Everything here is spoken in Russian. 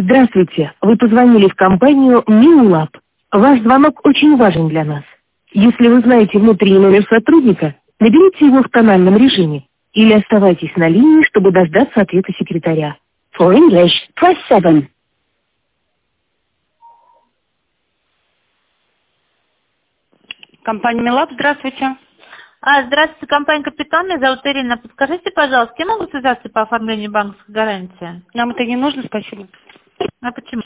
Здравствуйте, вы позвонили в компанию Минлаб. Ваш звонок очень важен для нас. Если вы знаете внутренний номер сотрудника, наберите его в тональном режиме или оставайтесь на линии, чтобы дождаться ответа секретаря. For English, press 7. Компания Милаб, здравствуйте. Здравствуйте, компания «Капитан», меня зовут Ирина. Подскажите, пожалуйста, я могу связаться по оформлению банковской гарантии? Нам это не нужно, спасибо. А почему?